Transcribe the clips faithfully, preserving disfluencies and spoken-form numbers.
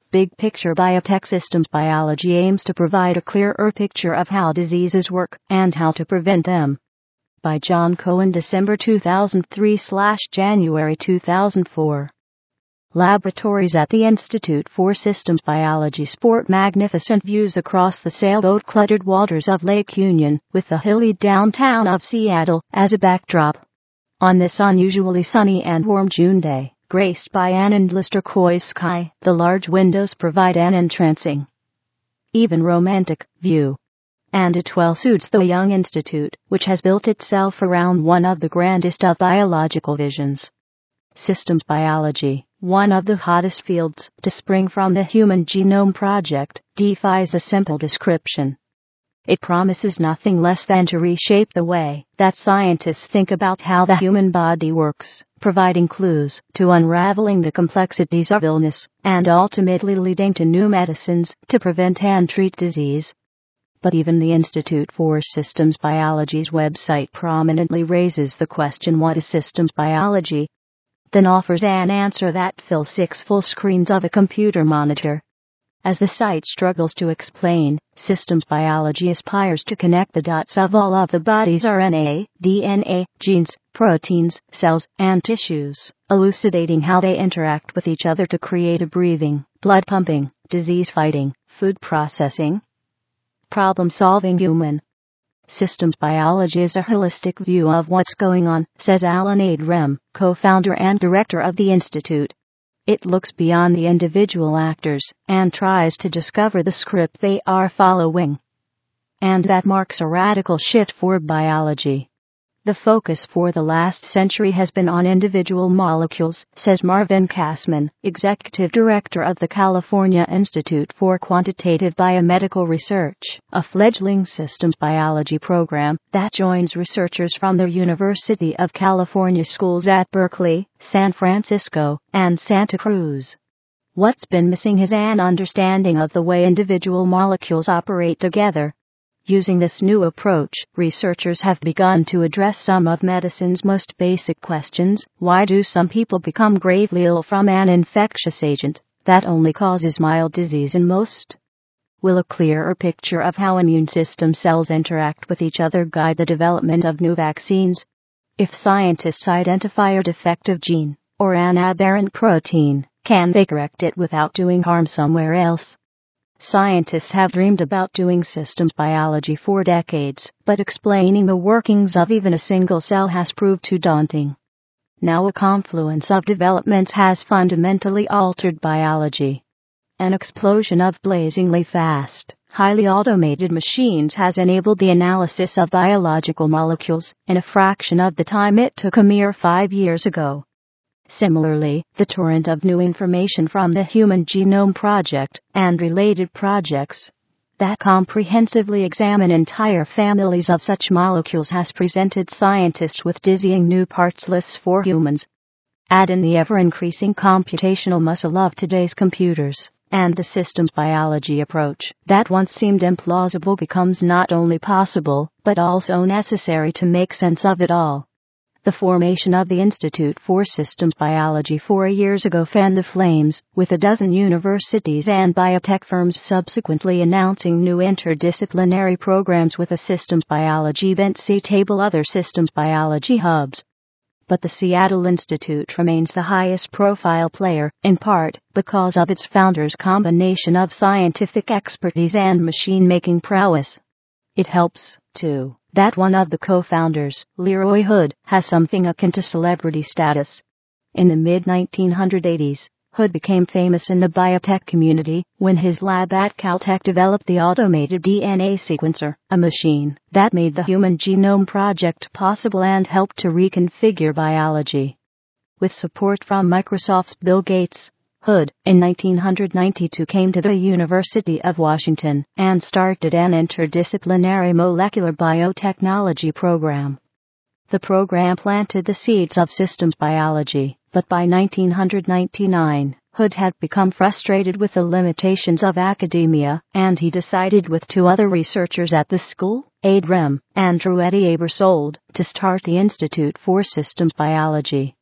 Big Picture Biotech Systems Biology aims to provide a clearer picture of how diseases work and how to prevent them. By John Cohen, December two thousand three - January two thousand four. Laboratories at the Institute for Systems Biology sport magnificent views across the sailboat-cluttered waters of Lake Union, with the hilly downtown of Seattle as a backdrop. On this unusually sunny and warm June day, graced by an endless turquoise sky, the large windows provide an entrancing, even romantic, view. And it well suits the young institute, which has built itself around one of the grandest of biological visions. Systems biology, one of the hottest fields to spring from the Human Genome Project, defies a simple description. It promises nothing less than to reshape the way that scientists think about how the human body works, providing clues to unraveling the complexities of illness, and ultimately leading to new medicines to prevent and treat disease. But even the Institute for Systems Biology's website prominently raises the question, what is systems biology? Then offers an answer that fills six full screens of a computer monitor. As the site struggles to explain, systems biology aspires to connect the dots of all of the body's R N A, D N A, genes, proteins, cells, and tissues, elucidating how they interact with each other to create a breathing, blood pumping, disease-fighting, food processing, problem-solving human. Systems biology is a holistic view of what's going on, says Alan Adrem, co-founder and director of the Institute. It looks beyond the individual actors and tries to discover the script they are following. And that marks a radical shift for biology. The focus for the last century has been on individual molecules, says Marvin Kassman, executive director of the California Institute for Quantitative Biomedical Research, a fledgling systems biology program that joins researchers from the University of California schools at Berkeley, San Francisco, and Santa Cruz. What's been missing is an understanding of the way individual molecules operate together. Using this new approach, researchers have begun to address some of medicine's most basic questions. Why do some people become gravely ill from an infectious agent that only causes mild disease in most? Will a clearer picture of how immune system cells interact with each other guide the development of new vaccines? If scientists identify a defective gene or an aberrant protein, can they correct it without doing harm somewhere else? Scientists have dreamed about doing systems biology for decades, but explaining the workings of even a single cell has proved too daunting. Now a confluence of developments has fundamentally altered biology. An explosion of blazingly fast, highly automated machines has enabled the analysis of biological molecules in a fraction of the time it took a mere five years ago. Similarly, the torrent of new information from the Human Genome Project and related projects that comprehensively examine entire families of such molecules has presented scientists with dizzying new parts lists for humans. Add in the ever-increasing computational muscle of today's computers, and the systems biology approach that once seemed implausible becomes not only possible, but also necessary to make sense of it all. The formation of the Institute for Systems Biology four years ago fanned the flames, with a dozen universities and biotech firms subsequently announcing new interdisciplinary programs with a systems biology bent. See table other systems biology hubs. But the Seattle Institute remains the highest profile player, in part because of its founders' combination of scientific expertise and machine-making prowess. It helps, too, that one of the co-founders, Leroy Hood, has something akin to celebrity status. In the mid nineteen eighties, Hood became famous in the biotech community when his lab at Caltech developed the automated D N A sequencer, a machine that made the Human Genome Project possible and helped to reconfigure biology. With support from Microsoft's Bill Gates, Hood, in nineteen ninety-two, came to the University of Washington and started an interdisciplinary molecular biotechnology program. The program planted the seeds of systems biology, but by nineteen ninety-nine, Hood had become frustrated with the limitations of academia, and he decided with two other researchers at the school, Adrem and Eddy Aebersold, to start the Institute for Systems Biology.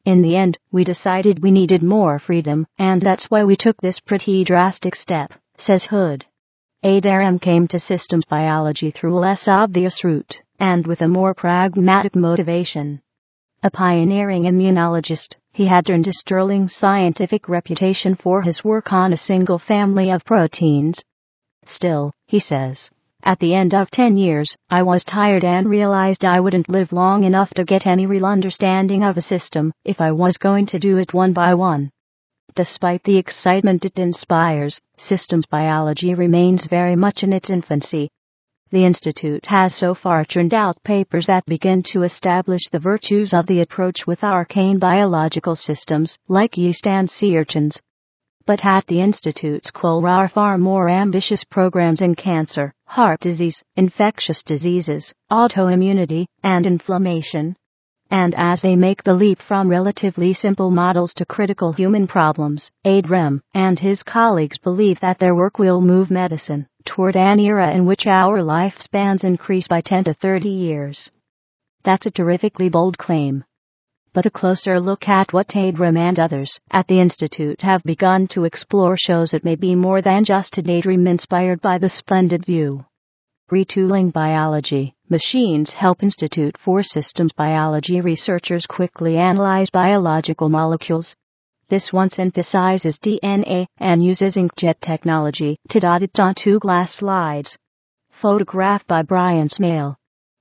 In the end, we decided we needed more freedom, and that's why we took this pretty drastic step, says Hood. Adharam came to systems biology through a less obvious route, and with a more pragmatic motivation. A pioneering immunologist, he had earned a sterling scientific reputation for his work on a single family of proteins. Still, he says, at the end of ten years, I was tired and realized I wouldn't live long enough to get any real understanding of a system if I was going to do it one by one. Despite the excitement it inspires, systems biology remains very much in its infancy. The Institute has so far churned out papers that begin to establish the virtues of the approach with arcane biological systems, like yeast and sea urchins. But at the Institute's core are far more ambitious programs in cancer, heart disease, infectious diseases, autoimmunity, and inflammation. And as they make the leap from relatively simple models to critical human problems, Adharam and his colleagues believe that their work will move medicine toward an era in which our lifespans increase by ten to thirty years. That's a terrifically bold claim. But a closer look at what Adharam and others at the Institute have begun to explore shows it may be more than just a daydream inspired by the splendid view. Retooling biology. Machines help Institute for Systems Biology researchers quickly analyze biological molecules. This one synthesizes D N A and uses inkjet technology to dot it onto glass slides. Photographed by Brian Smale.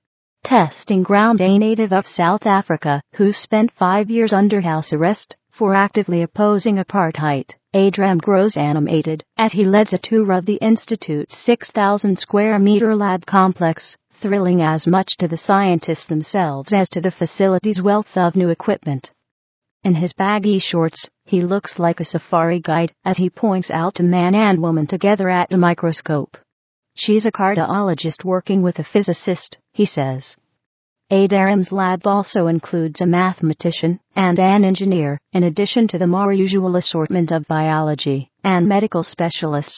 Testing ground. A native of South Africa who spent five years under house arrest for actively opposing apartheid, Adharam grows animated as he leads a tour of the Institute's six thousand square meter lab complex, thrilling as much to the scientists themselves as to the facility's wealth of new equipment. In his baggy shorts, he looks like a safari guide as he points out a man and woman together at a microscope. She's a cardiologist working with a physicist, he says. Adharam's lab also includes a mathematician and an engineer, in addition to the more usual assortment of biology and medical specialists.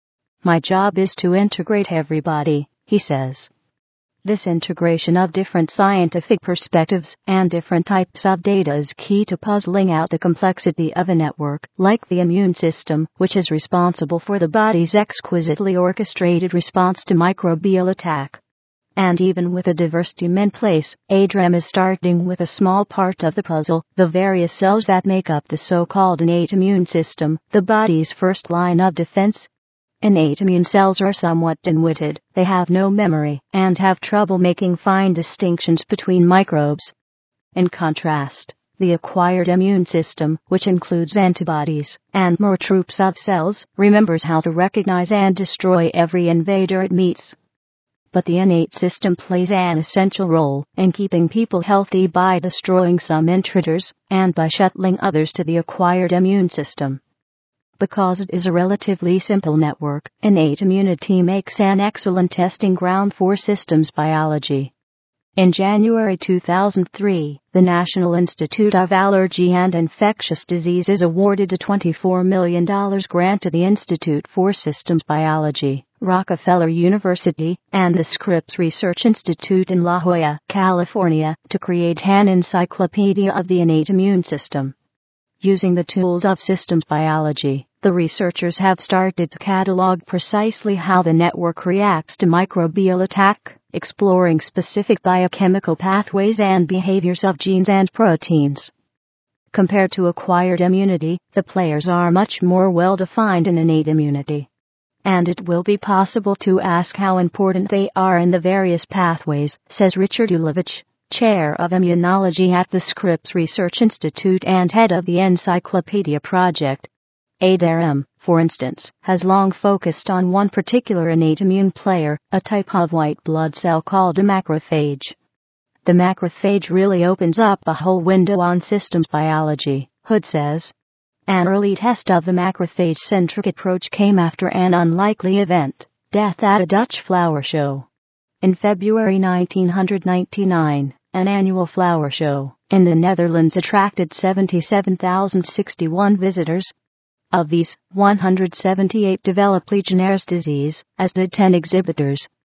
My job is to integrate everybody, he says. This integration of different scientific perspectives and different types of data is key to puzzling out the complexity of a network, like the immune system, which is responsible for the body's exquisitely orchestrated response to microbial attack. And even with a diverse team in place, Adharam is starting with a small part of the puzzle, the various cells that make up the so-called innate immune system, the body's first line of defense. Innate immune cells are somewhat dim-witted, they have no memory, and have trouble making fine distinctions between microbes. In contrast, the acquired immune system, which includes antibodies and more troops of cells, remembers how to recognize and destroy every invader it meets. But the innate system plays an essential role in keeping people healthy by destroying some intruders and by shuttling others to the acquired immune system. Because it is a relatively simple network, innate immunity makes an excellent testing ground for systems biology. In January two thousand three, the National Institute of Allergy and Infectious Diseases awarded a twenty-four million dollars grant to the Institute for Systems Biology, Rockefeller University, and the Scripps Research Institute in La Jolla, California, to create an encyclopedia of the innate immune system. Using the tools of systems biology, the researchers have started to catalog precisely how the network reacts to microbial attack, exploring specific biochemical pathways and behaviors of genes and proteins. Compared to acquired immunity, the players are much more well-defined in innate immunity. And it will be possible to ask how important they are in the various pathways, says Richard Ulevich, Chair of Immunology at the Scripps Research Institute and head of the Encyclopedia Project. Adharam, for instance, has long focused on one particular innate immune player, a type of white blood cell called a macrophage. The macrophage really opens up a whole window on systems biology, Hood says. An early test of the macrophage-centric approach came after an unlikely event, death at a Dutch flower show. In February nineteen ninety-nine, an annual flower show in the Netherlands attracted seventy-seven thousand sixty-one visitors. Of these, one hundred seventy-eight developed Legionnaire's disease, as did ten exhibitors.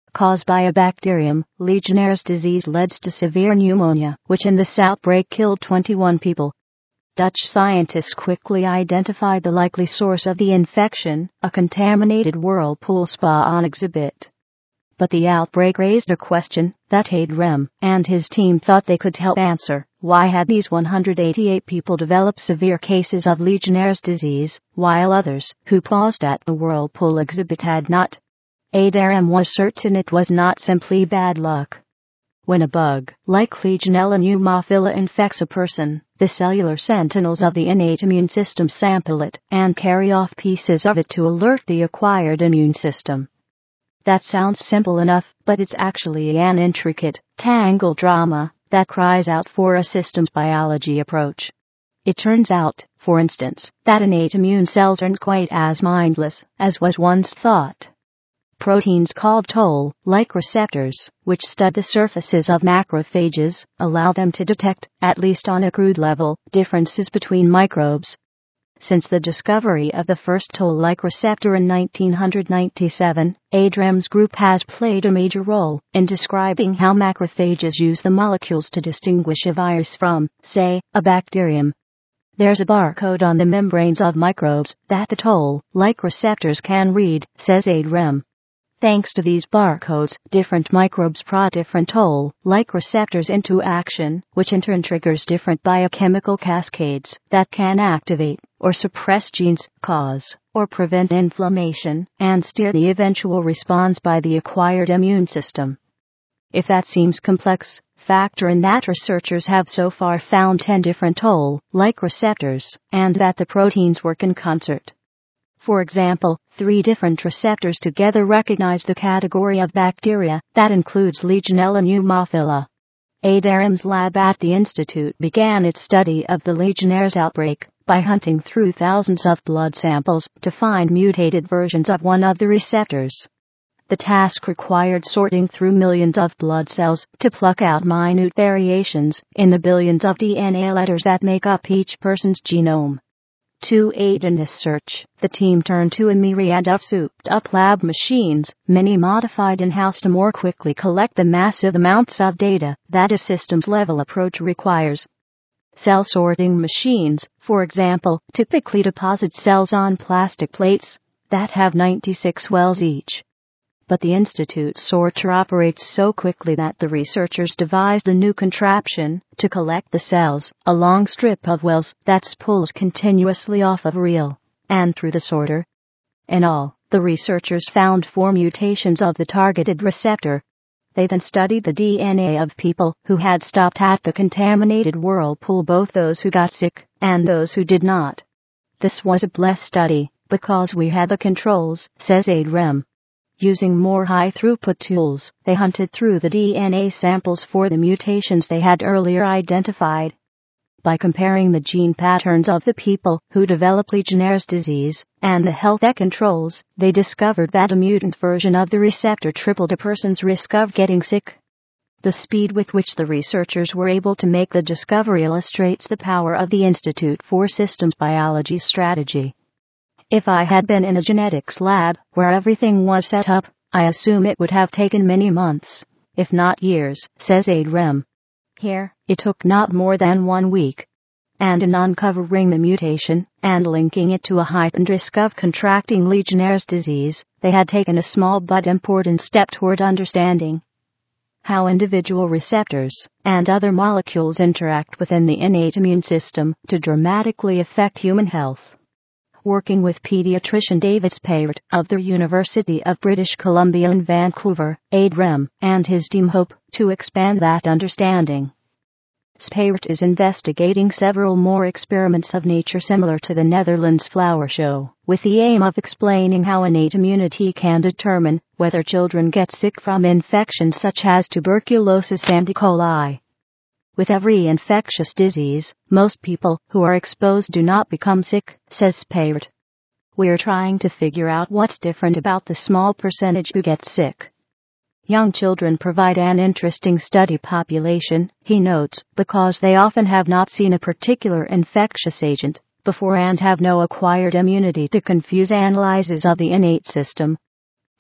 caused by a bacterium, Legionnaire's disease led to severe pneumonia, which in this outbreak killed twenty-one people. Dutch scientists quickly identified the likely source of the infection, a contaminated whirlpool spa on exhibit. But the outbreak raised a question that Adrem and his team thought they could help answer. Why had these one hundred eighty-eight people developed severe cases of Legionnaire's disease, while others, who paused at the whirlpool exhibit, had not? Adrem was certain it was not simply bad luck. When a bug, like Legionella pneumophila, infects a person, the cellular sentinels of the innate immune system sample it and carry off pieces of it to alert the acquired immune system. That sounds simple enough, but it's actually an intricate, tangled drama that cries out for a systems biology approach. It turns out, for instance, that innate immune cells aren't quite as mindless as was once thought. Proteins called toll-like receptors, which stud the surfaces of macrophages, allow them to detect, at least on a crude level, differences between microbes. Since the discovery of the first toll-like receptor in nineteen ninety-seven, Adrem's group has played a major role in describing how macrophages use the molecules to distinguish a virus from, say, a bacterium. There's a barcode on the membranes of microbes that the toll-like receptors can read, says Adrem. Thanks to these barcodes, different microbes draw different toll-like receptors into action, which in turn triggers different biochemical cascades that can activate or suppress genes, cause or prevent inflammation, and steer the eventual response by the acquired immune system. If that seems complex, factor in that researchers have so far found ten different toll-like receptors, and that the proteins work in concert. For example, three different receptors together recognize the category of bacteria that includes Legionella pneumophila. Adrem's lab at the Institute began its study of the Legionnaire's outbreak by hunting through thousands of blood samples to find mutated versions of one of the receptors. The task required sorting through millions of blood cells to pluck out minute variations in the billions of D N A letters that make up each person's genome. To aid in this search, the team turned to a myriad of souped-up lab machines, many modified in-house to more quickly collect the massive amounts of data that a systems-level approach requires. Cell sorting machines, for example, typically deposit cells on plastic plates that have ninety-six wells each. But the Institute sorter operates so quickly that the researchers devised a new contraption to collect the cells, a long strip of wells that's pulled continuously off of a reel and through the sorter. In all, the researchers found four mutations of the targeted receptor. They then studied the D N A of people who had stopped at the contaminated whirlpool, both those who got sick and those who did not. This was a blessed study because we had the controls, says Adrem. Using more high-throughput tools, they hunted through the D N A samples for the mutations they had earlier identified. By comparing the gene patterns of the people who developed Legionnaire's disease and the health controls, they discovered that a mutant version of the receptor tripled a person's risk of getting sick. The speed with which the researchers were able to make the discovery illustrates the power of the Institute for Systems Biology's strategy. If I had been in a genetics lab where everything was set up, I assume it would have taken many months, if not years, says Adrem. Here, it took not more than one week. And in uncovering the mutation and linking it to a heightened risk of contracting Legionnaire's disease, they had taken a small but important step toward understanding how individual receptors and other molecules interact within the innate immune system to dramatically affect human health. Working with pediatrician David Speiert of the University of British Columbia in Vancouver, Adrem and his team hope to expand that understanding. Speiert is investigating several more experiments of nature similar to the Netherlands flower show, with the aim of explaining how innate immunity can determine whether children get sick from infections such as tuberculosis and E. coli. With every infectious disease, most people who are exposed do not become sick, says Speiert. We're trying to figure out what's different about the small percentage who get sick. Young children provide an interesting study population, he notes, because they often have not seen a particular infectious agent before and have no acquired immunity to confuse analyses of the innate system.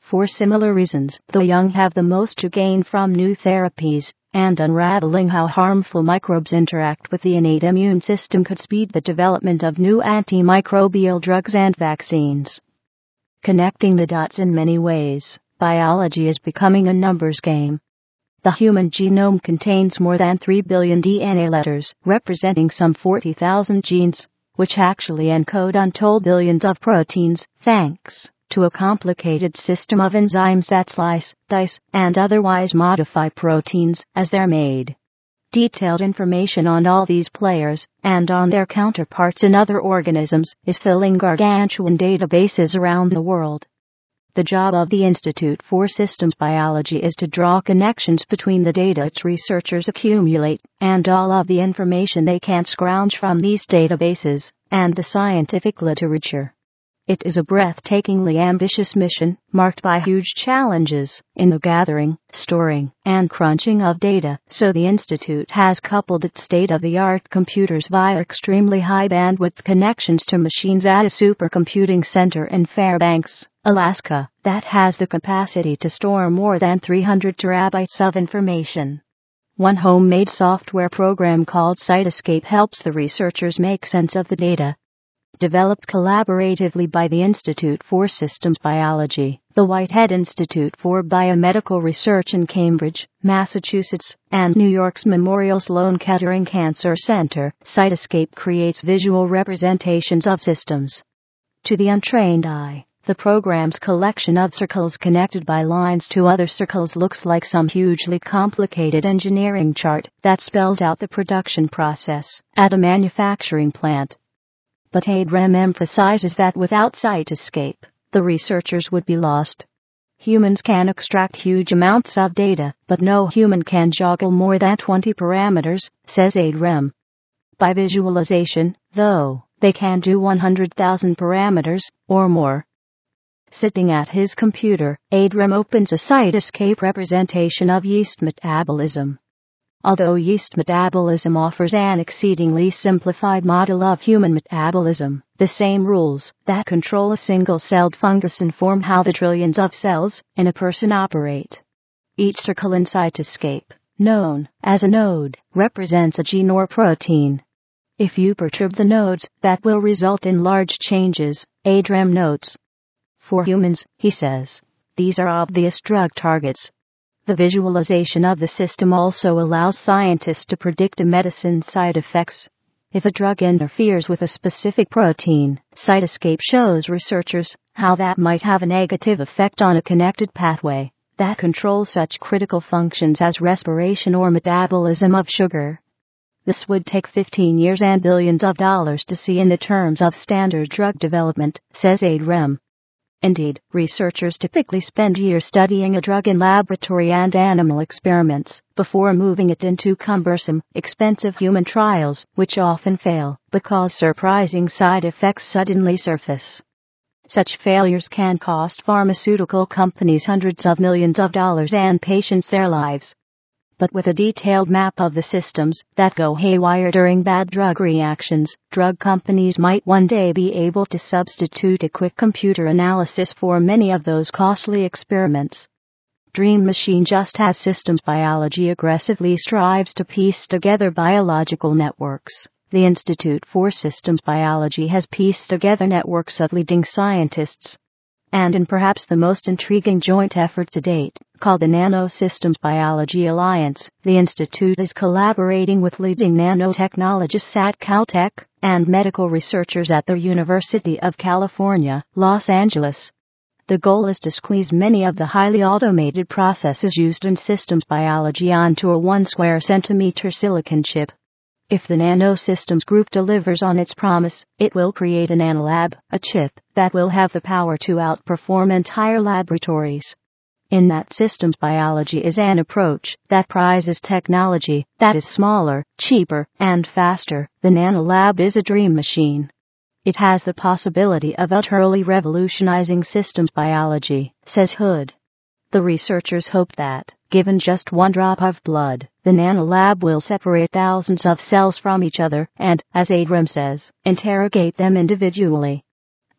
For similar reasons, the young have the most to gain from new therapies, and unraveling how harmful microbes interact with the innate immune system could speed the development of new antimicrobial drugs and vaccines. Connecting the dots in many ways, biology is becoming a numbers game. The human genome contains more than three billion D N A letters, representing some forty thousand genes, which actually encode untold billions of proteins, thanks to a complicated system of enzymes that slice, dice, and otherwise modify proteins as they're made. Detailed information on all these players, and on their counterparts in other organisms, is filling gargantuan databases around the world. The job of the Institute for Systems Biology is to draw connections between the data its researchers accumulate, and all of the information they can scrounge from these databases, and the scientific literature. It is a breathtakingly ambitious mission, marked by huge challenges in the gathering, storing, and crunching of data, so the Institute has coupled its state-of-the-art computers via extremely high-bandwidth connections to machines at a supercomputing center in Fairbanks, Alaska, that has the capacity to store more than three hundred terabytes of information. One homemade software program called Cytoscape helps the researchers make sense of the data. Developed collaboratively by the Institute for Systems Biology, the Whitehead Institute for Biomedical Research in Cambridge, Massachusetts, and New York's Memorial Sloan Kettering Cancer Center, Cytoscape creates visual representations of systems. To the untrained eye, the program's collection of circles connected by lines to other circles looks like some hugely complicated engineering chart that spells out the production process at a manufacturing plant. But ADREM emphasizes that without Cytoscape, the researchers would be lost. Humans can extract huge amounts of data, but no human can juggle more than twenty parameters, says ADREM. By visualization, though, they can do one hundred thousand parameters, or more. Sitting at his computer, ADREM opens a Cytoscape representation of yeast metabolism. Although yeast metabolism offers an exceedingly simplified model of human metabolism, the same rules that control a single-celled fungus inform how the trillions of cells in a person operate. Each circle in Cytoscape, known as a node, represents a gene or protein. If you perturb the nodes, that will result in large changes, ADREM notes. For humans, he says, these are obvious drug targets. The visualization of the system also allows scientists to predict a medicine's side effects. If a drug interferes with a specific protein, Cytoscape shows researchers how that might have a negative effect on a connected pathway that controls such critical functions as respiration or metabolism of sugar. This would take fifteen years and billions of dollars to see in the terms of standard drug development, says ADREM. Indeed, researchers typically spend years studying a drug in laboratory and animal experiments before moving it into cumbersome, expensive human trials, which often fail because surprising side effects suddenly surface. Such failures can cost pharmaceutical companies hundreds of millions of dollars and patients their lives. But with a detailed map of the systems that go haywire during bad drug reactions, drug companies might one day be able to substitute a quick computer analysis for many of those costly experiments. Dream Machine, just as systems biology aggressively strives to piece together biological networks, the Institute for Systems Biology has pieced together networks of leading scientists. And in perhaps the most intriguing joint effort to date, called the Nanosystems Biology Alliance, the Institute is collaborating with leading nanotechnologists at Caltech and medical researchers at the University of California, Los Angeles. The goal is to squeeze many of the highly automated processes used in systems biology onto a one square centimeter silicon chip. If the Nanosystems Group delivers on its promise, it will create a nanolab, a chip that will have the power to outperform entire laboratories. In that systems biology is an approach that prizes technology that is smaller, cheaper, and faster. The nanolab is a dream machine. It has the possibility of utterly revolutionizing systems biology, says Hood. The researchers hope that, given just one drop of blood, the nanolab will separate thousands of cells from each other and, as ADREM says, interrogate them individually.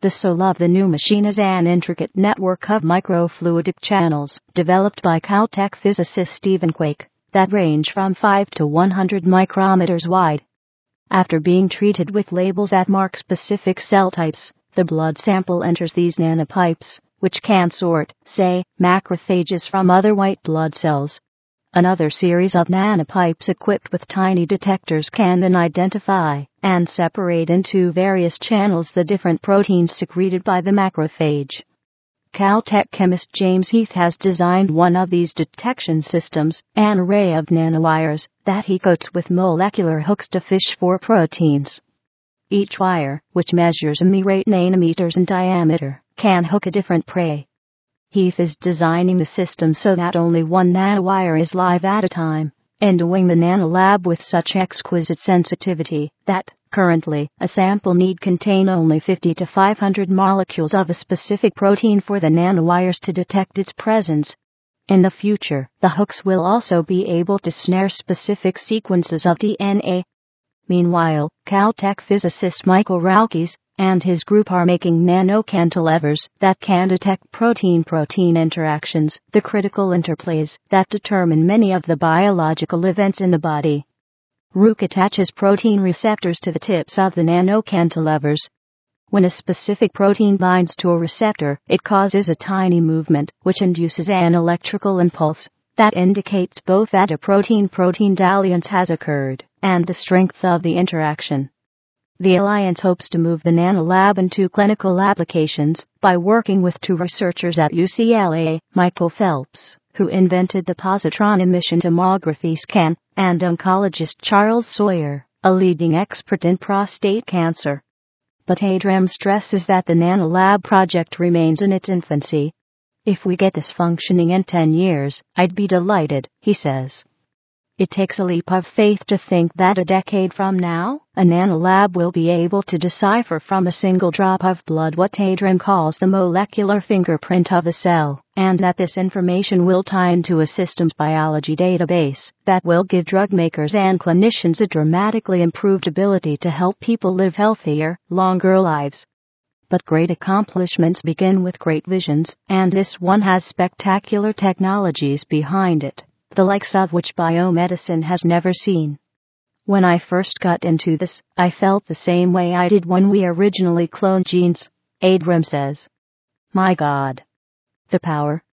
The soul of the new machine is an intricate network of microfluidic channels, developed by Caltech physicist Stephen Quake, that range from five to one hundred micrometers wide. After being treated with labels that mark specific cell types, the blood sample enters these nanopipes, which can sort, say, macrophages from other white blood cells. Another series of nanopipes equipped with tiny detectors can then identify and separate into various channels the different proteins secreted by the macrophage. Caltech chemist James Heath has designed one of these detection systems, an array of nanowires that he coats with molecular hooks to fish for proteins. Each wire, which measures a mere eight nanometers in diameter, can hook a different prey. Heath is designing the system so that only one nanowire is live at a time, endowing the nanolab with such exquisite sensitivity that, currently, a sample need contain only fifty to five hundred molecules of a specific protein for the nanowires to detect its presence. In the future, the hooks will also be able to snare specific sequences of D N A. Meanwhile, Caltech physicist Michael Rauchis and his group are making nanocantilevers that can detect protein-protein interactions, the critical interplays that determine many of the biological events in the body. Rook attaches protein receptors to the tips of the nanocantilevers. When a specific protein binds to a receptor, it causes a tiny movement, which induces an electrical impulse that indicates both that a protein-protein dalliance has occurred and the strength of the interaction. The Alliance hopes to move the nanolab into clinical applications by working with two researchers at U C L A, Michael Phelps, who invented the positron emission tomography scan, and oncologist Charles Sawyer, a leading expert in prostate cancer. But Adram stresses that the nanolab project remains in its infancy. If we get this functioning in ten years, I'd be delighted, he says. It takes a leap of faith to think that a decade from now, a nanolab will be able to decipher from a single drop of blood what Adram calls the molecular fingerprint of a cell, and that this information will tie into a systems biology database that will give drug makers and clinicians a dramatically improved ability to help people live healthier, longer lives. But great accomplishments begin with great visions, and this one has spectacular technologies behind it, the likes of which biomedicine has never seen. When I first got into this, I felt the same way I did when we originally cloned genes, Adram says. My God. The power,